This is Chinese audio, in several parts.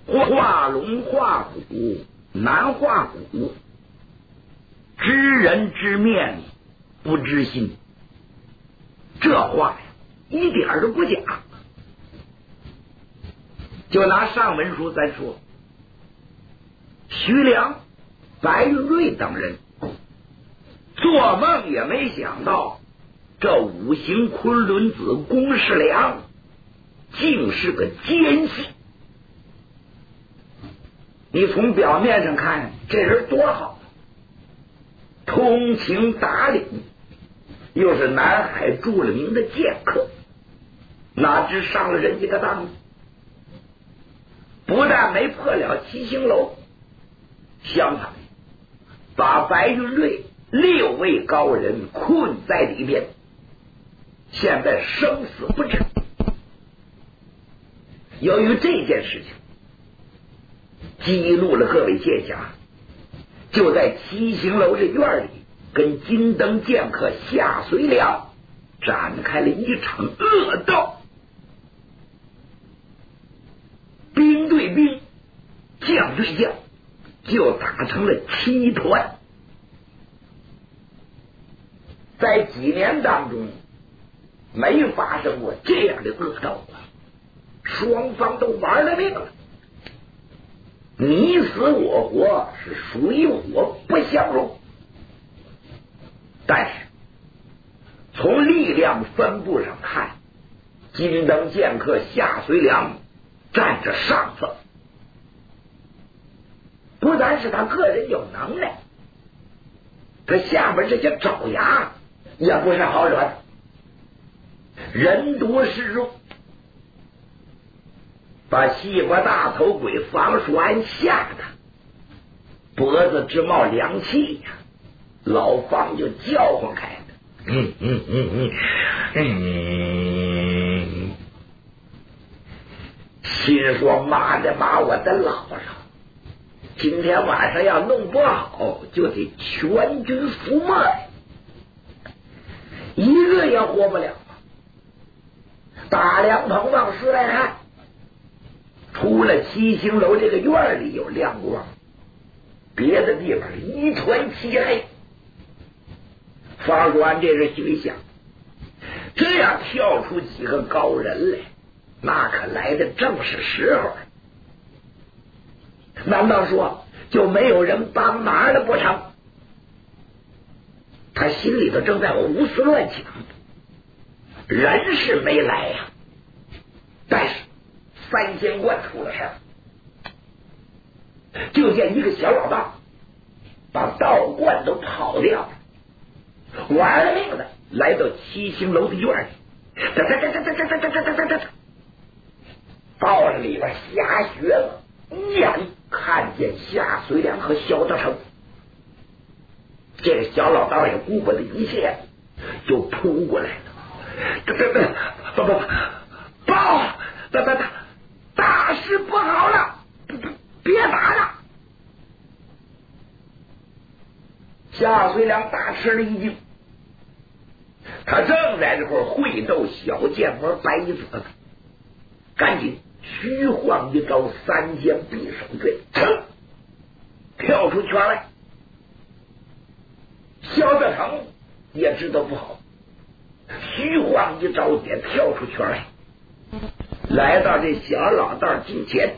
画龙画虎难画骨，知人知面不知心。这话呀，一点都不假。就拿上文书咱说，徐良、白玉瑞等人做梦也没想到，这五行昆仑子公世良竟是个奸细。你从表面上看，这人多好，通情达理，又是南海著了名的剑客，哪知上了人家的当，不但没破了七星楼，相反把白云瑞6位高人困在里边，现在生死不知。由于这件事情激怒了各位剑侠，就在七星楼这院里跟金灯剑客夏随良展开了一场恶斗。兵对兵，将对将，就打成了7团。在几年当中没发生过这样的恶斗啊，双方都玩了命了，你死我活，是水火不相容。但是从力量分布上看，金灯剑客夏随良占着上风。不单是他个人有能耐，他下边这些爪牙也不是好惹的，人多势众，把西瓜大头鬼房叔安吓得脖子直冒凉气呀，老方就叫唤开了，心说妈的把我的老少，今天晚上要弄不好就得全军覆没，一个也活不了。打量棚往书来看，除了七星楼这个院里有亮光，别的地方一团漆黑。方官这是心里想，这样跳出几个高人来，那可来的正是时候。难道说就没有人帮忙了不成？他心里头正在胡思乱想，人是没来呀，但是三仙观出了事儿。就见一个小老道把道观都跑掉了，玩了命的来到七星楼的院里，到了里边瞎学了，一眼看见夏随良和萧德成，这个小老道也顾不得一切，就扑过来了。大事不好了，别打了！夏随良大吃了一惊，他正在这块会斗小剑魔白衣子呢，赶紧虚晃一招三仙匕首诀，跳出圈来。萧德成也知道不好，虚晃一招也跳出圈来，来到这小老道近前。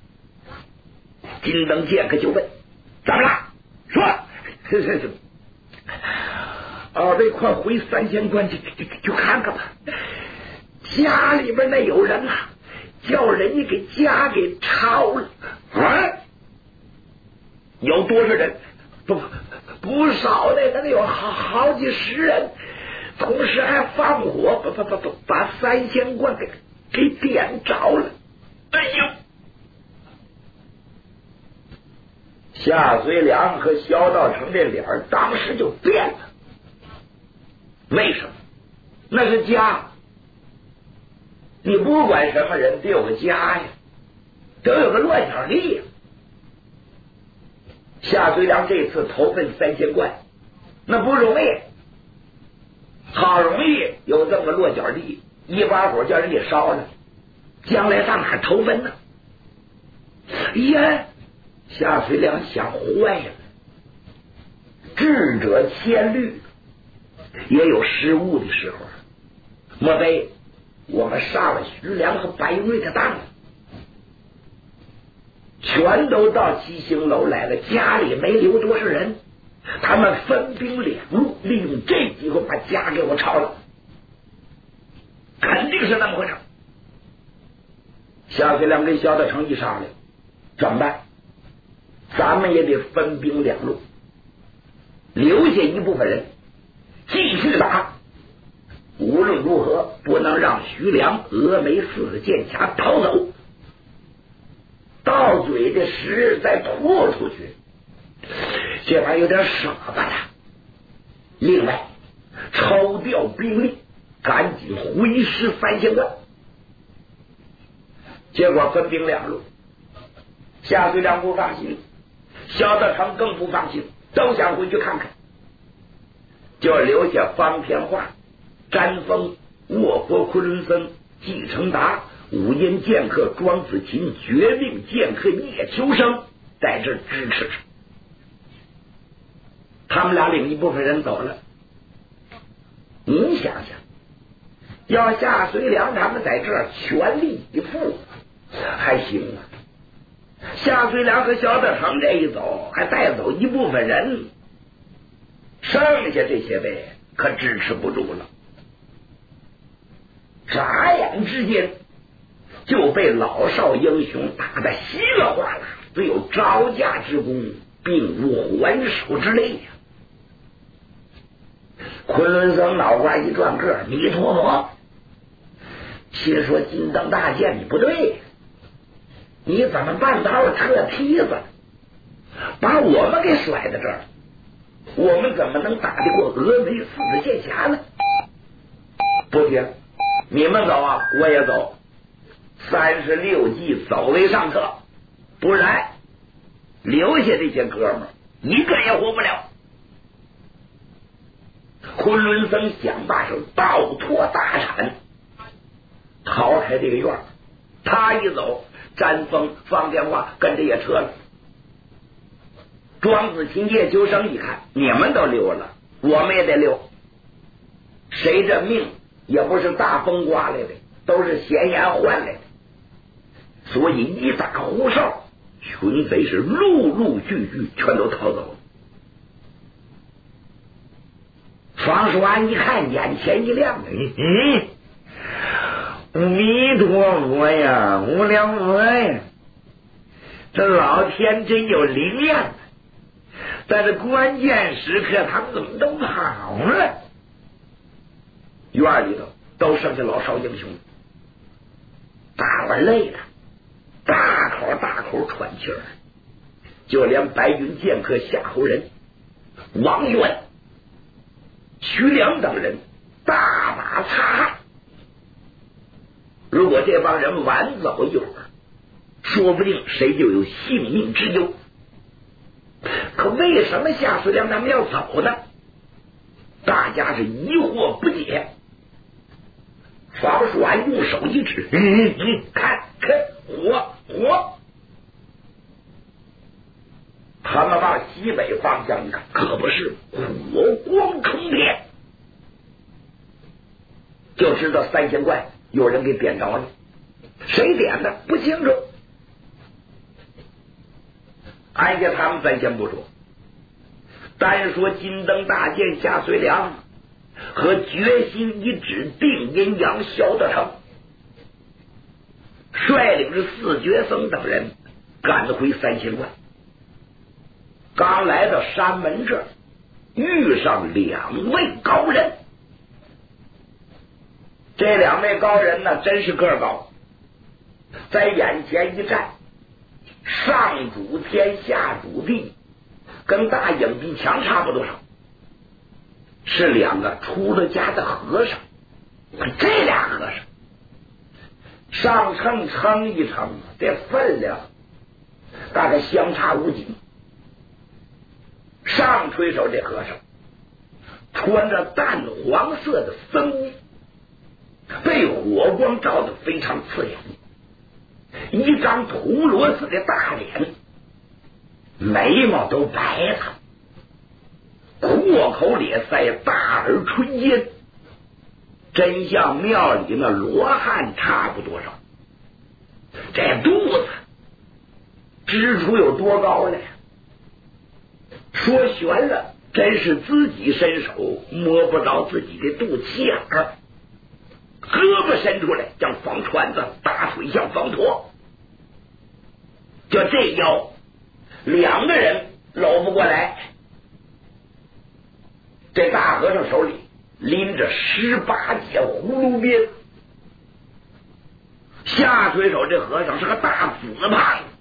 金灯剑客就问：怎么了？说二位快回三仙观去看看吧，家里边那有人啊，叫人家给家给抄了。有多少人？不少的，那得有好几十人，同时还放火把三仙观给点着了。哎呦！夏随良和萧道成这脸当时就变了。为什么？那是家，你不管什么人得有个家呀，得有个落脚地呀。夏随良这次投奔三仙观，那不容易，好容易有这么个落脚地，一把火叫人给烧了，将来上哪投奔呢？ 呀，夏水良想坏了，智者千虑，也有失误的时候。莫非我们杀了徐良和白瑞的当，全都到七星楼来了，家里没留多少人，他们分兵两路，利用这机会把家给我抄了，肯定是那么回事。夏水良跟萧德成一商量，怎么办？咱们也得分兵两路，留下一部分人继续打，无论如何不能让徐良、峨眉四剑侠逃走，到嘴的时再拖出去，这玩意有点傻巴了。另外抽调兵力，赶紧回师三仙关。结果分兵两路，夏水良不放心，萧德成更不放心，都想回去看看，就留下方天画、詹峰、卧佛昆仑僧、纪承达、五阴剑客庄子琴、绝命剑客叶秋生在这支持着。他们俩领一部分人走了，你想想，要夏水良他们在这儿全力以赴还行啊，夏水良和萧德成这一走还带走一部分人，剩下这些位可支持不住了。眨眼之间就被老少英雄打得稀里哗啦，只有招架之功，并无还手之力呀。昆仑僧脑瓜一转个，弥陀佛，心说金灯大剑你不对，你怎么半道撤梯子，把我们给甩在这儿？我们怎么能打得过峨眉四剑侠呢？不行，你们走啊，我也走，36计走为上策，不然留下这些哥们儿一个也活不了。昆仑僧想罢手，倒拖大铲逃开这个院，他一走，詹峰、方天画跟着也撤了。庄子琴、叶秋生一看，你们都溜了，我们也得溜，谁这命也不是大风刮来的，都是闲言换来的。所以一打胡哨，群贼是陆陆续续全都逃走了。方叔安一看，眼前一亮，弥陀佛呀，无量佛呀，这老天真有灵验，在这关键时刻他们怎么都跑了？院里头都剩下老少英雄，大伙累了，大口大口喘气儿，就连白云剑客夏侯仁、王元、徐良等人大马擦汗。如果这帮人晚走一会儿，说不定谁就有性命之忧。可为什么夏水良他们要走呢？大家是疑惑不解。方叔安用手一指，看火！他们往西北方向一看，可不是火光冲天，就知道三仙观有人给点着了。谁点的不清楚，按下他们咱先不说，单说金灯大剑夏水良和决心一指定阴阳萧德成，率领着四绝僧等人赶回三仙观。刚来到山门这儿，遇上2位高人。这2位高人呢，真是个儿高，在眼前一站，上主天下主地，跟大影壁墙差不多少，是2个出了家的和尚。这俩和尚上秤称一称，这分量大概相差无几。上垂手这和尚穿着淡黄色的僧衣，被火光照得非常刺眼， 一张铜锣似的大脸，眉毛都白了，阔口咧腮，大耳垂肩，真像庙里那罗汉差不多少。这肚子支出有多高呢？说悬了，真是自己伸手摸不着自己的肚脐眼儿。胳膊伸出来像方船子，大腿像方驼，就这腰两个人搂不过来。这大和尚手里拎着18节葫芦鞭，下水手这和尚是个大紫胖子，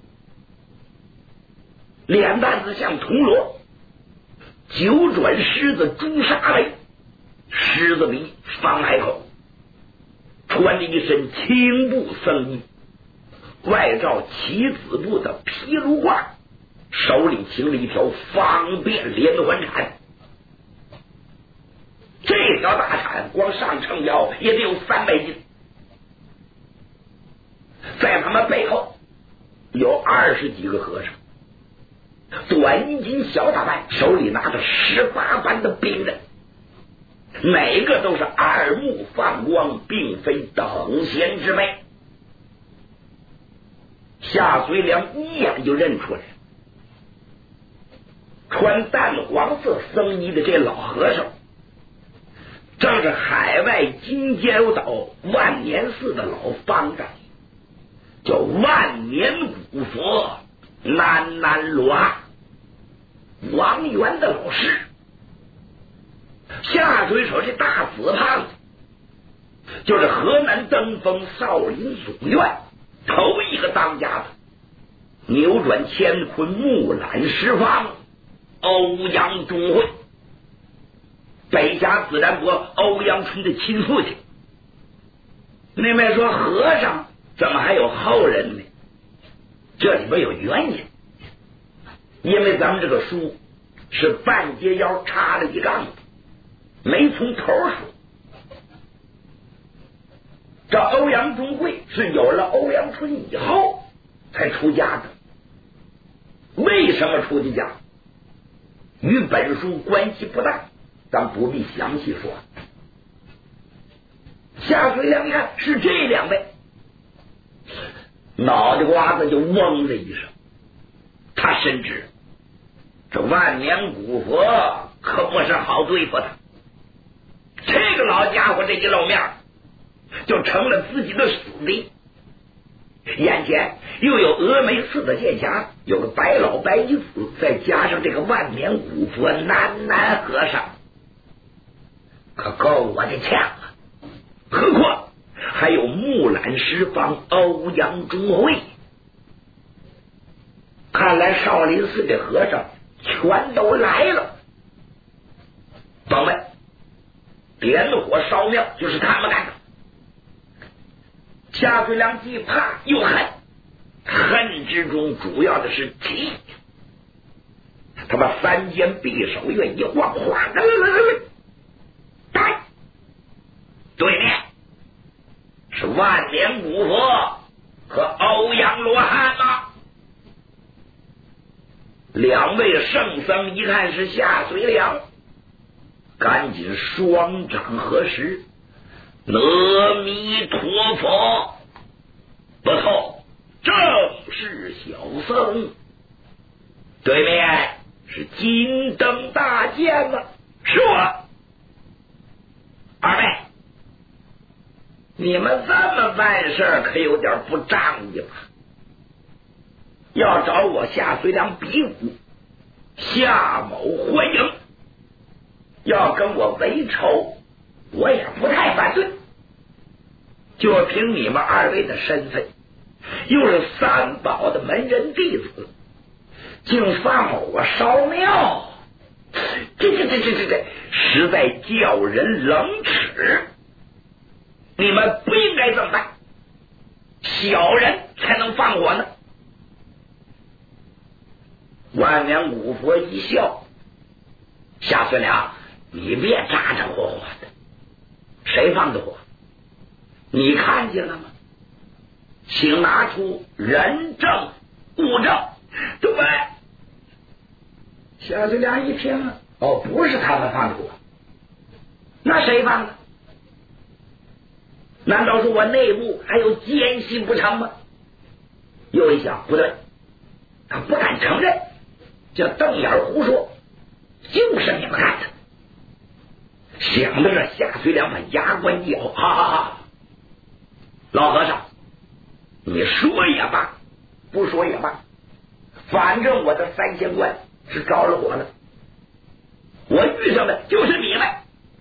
脸蛋子像铜锣，9转狮子朱砂眉，狮子鼻方海口，穿着一身青布僧衣，外罩棋子布的披芦褂，手里擎了一条方便连环铲。这条大铲光上秤腰也得有300斤。在他们背后有20几个和尚，短衣襟小打扮，手里拿着18般的兵刃，每个都是耳目放光，并非等闲之辈。夏随良一眼就认出来，穿淡黄色僧衣的这老和尚正是海外金焦岛万年寺的老方丈，叫万年古佛南南罗汉，王元的老师。下水手这大死胖子就是河南登封少林总院头一个当家的扭转乾坤木兰十方欧阳中会，北峡自然国欧阳春的亲父亲。那边说和尚怎么还有后人呢？这里边有原因，因为咱们这个书是半截腰插了一杠子，没从头说。这欧阳中会是有了欧阳春以后才出家的，为什么出的家与本书关系不大，咱不必详细说。夏水良一看是这2位，脑袋瓜子就嗡的一声，他深知这万年古佛可不是好对付的。这个老家伙这一露面就成了自己的死敌，眼前又有峨眉寺的剑侠，有个白老白衣子，再加上这个万年古佛南南和尚，可够我的呛啊！何况还有木兰十方欧阳中会，看来少林寺的和尚全都来了。朋们，点火烧庙就是他们干的。夏水良既怕又恨，恨之中主要的是气。他把3间匕首月一晃，哗，来，对面是万年古佛和欧阳罗汉吗？2位圣僧一看是夏水良，赶紧双掌合十，阿弥陀佛，不错，正是小僧。对面是金灯大剑了，是我。2位，你们这么办事可有点不仗义了，要找我夏水良比武，夏某欢迎，要跟我为仇我也不太反对，就凭你们2位的身份，又是3宝的门人弟子，竟放我烧庙，这实在叫人冷耻。你们不应该这么办，小人才能放火呢。万年古佛一笑，夏水良，你别咋咋火火的，谁放的火？你看见了吗？ 请拿出人证物证。对，夏水良一听，哦，不是他们放的火，那谁放的？难道说我内部还有奸细不成吗？又一想，不对，他不敢承认，这瞪眼胡说，就是你们干的。想到这，夏水良把牙关一咬，哈哈哈！老和尚，你说也罢，不说也罢，反正我的三仙观是着了火了，我遇上的就是你们。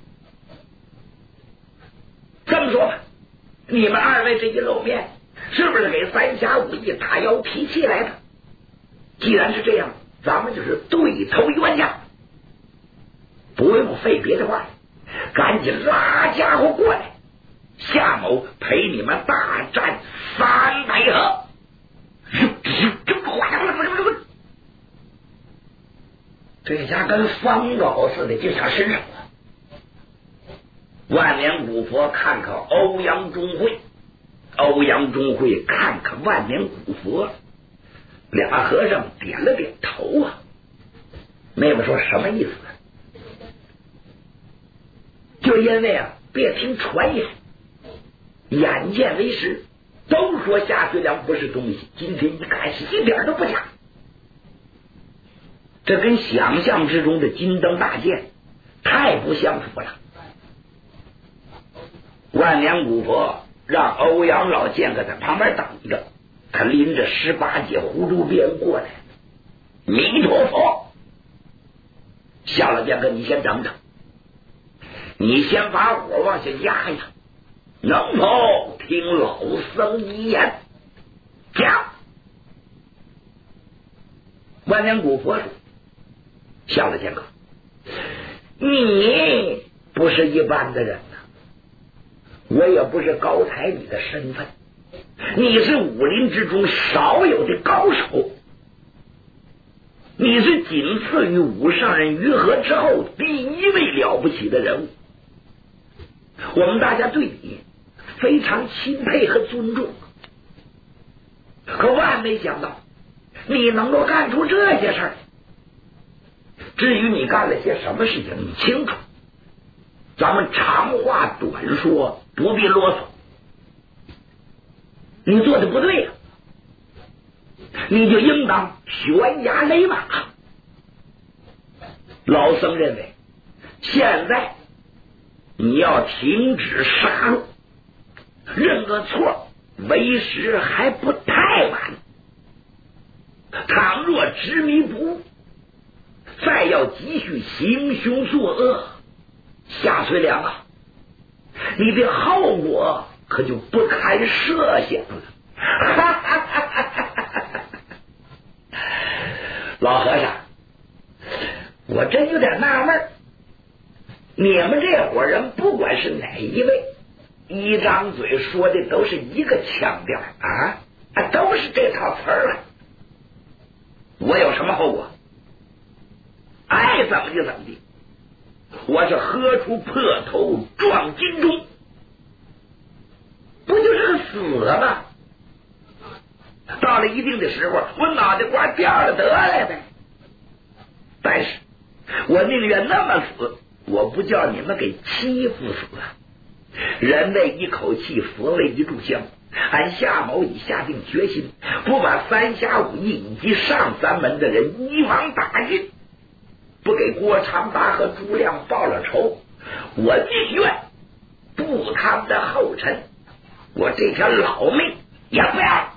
这么说吧，你们二位这一露面，是不是给三侠五义打腰提气来的？既然是这样，咱们就是对头冤家，不用费别的话，赶紧拉家伙过来，夏某陪你们大战300合。这家跟方狗似的就想伸手了。万年古佛看看欧阳中会，欧阳中会看看万年古佛，俩和尚点了点头啊。妹妹说什么意思？就因为啊，别听传言，眼见为实，都说夏水良不是东西，今天一看是一点都不假。这跟想象之中的金灯大剑太不相符了。万年古佛让欧阳老剑客在旁边等着，他拎着18节葫芦鞭过来。弥陀佛，夏老剑客，你先等等，你先把火往下压压，能否听老僧一言？讲。万年古佛说：夏老剑客，你不是一般的人呐，我也不是高抬你的身份，你是武林之中少有的高手，你是仅次于武圣人于和之后第一位了不起的人物，我们大家对你非常钦佩和尊重。可万没想到你能够干出这些事儿。至于你干了些什么事情，你清楚，咱们长话短说，不必啰嗦。你做的不对呀，你就应当悬崖勒马。老僧认为，现在你要停止杀戮，认个错为时还不太晚。倘若执迷不悟，再要继续行凶作恶，夏水良啊，你的后果可就不堪设想了。老和尚，我真有点纳闷，你们这伙人不管是哪一位，一张嘴说的都是一个腔调啊，都是这套词儿了。我有什么后果？爱怎么就怎么地，我是喝出破头撞金钟，不就是个死吗？到了一定的时候，我脑袋瓜掉了得了呗。但是我宁愿那么死，我不叫你们给欺负死啊！人为一口气，佛为一炷香。俺夏某已下定决心，不把三侠五义以及上三门的人一网打尽，不给郭长达和朱亮报了仇，我宁愿步他们的后尘，我这条老命也不要了。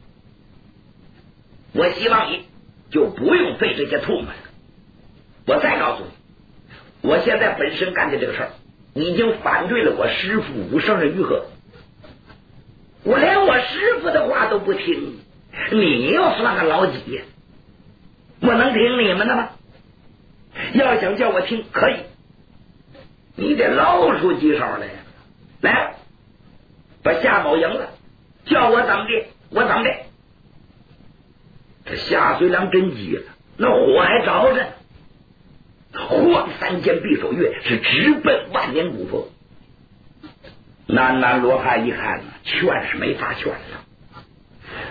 我希望你就不用费这些唾沫了。我再告诉你，我现在本身干的这个事儿，已经反对了我师父武圣人于和，我连我师父的话都不听，你又算个老几？我能听你们的吗？要想叫我听，可以，你得露出几手来。来，把夏某赢了，叫我怎么的，我怎么的。这夏水良真急了，那火还着着，晃三间匕首月是直奔万年古佛。南南罗汉一看，劝是没法劝了，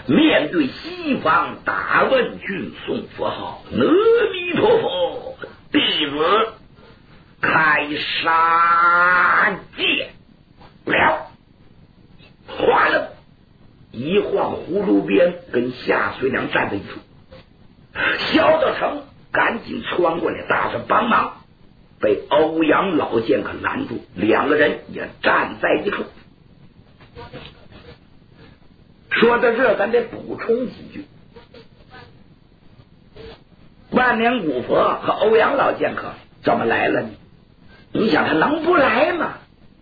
面对西方大问君送佛号，阿弥陀佛，弟子开杀戒了。哗了一晃，葫芦边跟夏水良站在一处，萧德成赶紧窜过来打算帮忙，被欧阳老剑客拦住，两个人也站在一处。说到这，咱得补充几句。万年古佛和欧阳老剑客怎么来了呢？你想他能不来吗？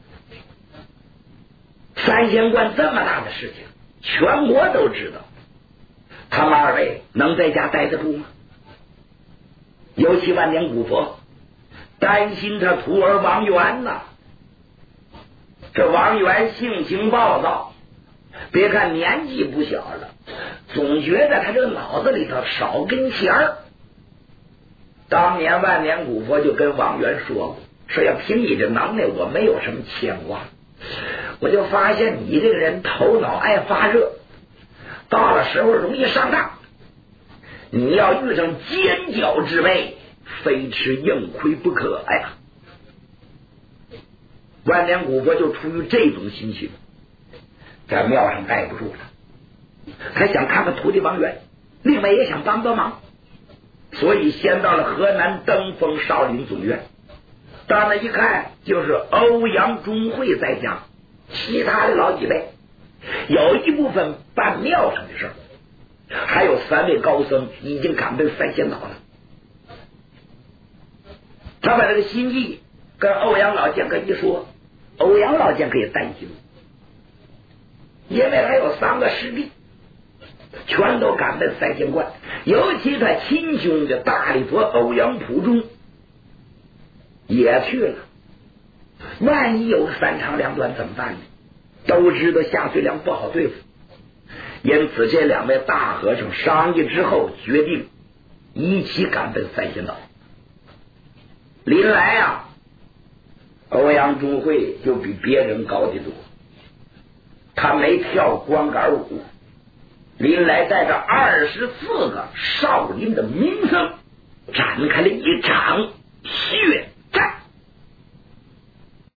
三仙观这么大的事情，全国都知道，他们二位能在家待得住吗？尤其万年古佛担心他徒儿王元呐，这王元性情暴躁，别看年纪不小了，总觉得他这个脑子里头少根弦儿。当年万年古佛就跟王元说过，说要凭你这能耐，我没有什么牵挂，我就发现你这个人头脑爱发热，到了时候容易上当，你要遇上奸狡之辈，非吃硬亏不可呀。万年古佛就出于这种心情，在庙上待不住了，他想看看徒弟王元，另外也想帮帮忙，所以先到了河南登封少林总院。到那一看，就是欧阳中会在家，其他的老几位有一部分办庙上的事儿，还有3位高僧已经赶奔三仙岛了。他把这个心意跟欧阳老剑客一说，欧阳老剑客也担心，因为他有3个师弟全都赶奔三仙观，尤其他亲兄的大力佛欧阳普忠也去了，万一有3长2短怎么办呢？都知道夏水良不好对付，因此这2位大和尚商议之后，决定一起赶奔三仙岛。临来啊，欧阳中会就比别人高得多，他没跳光杆舞，临来带着24个少林的名僧展开了一场血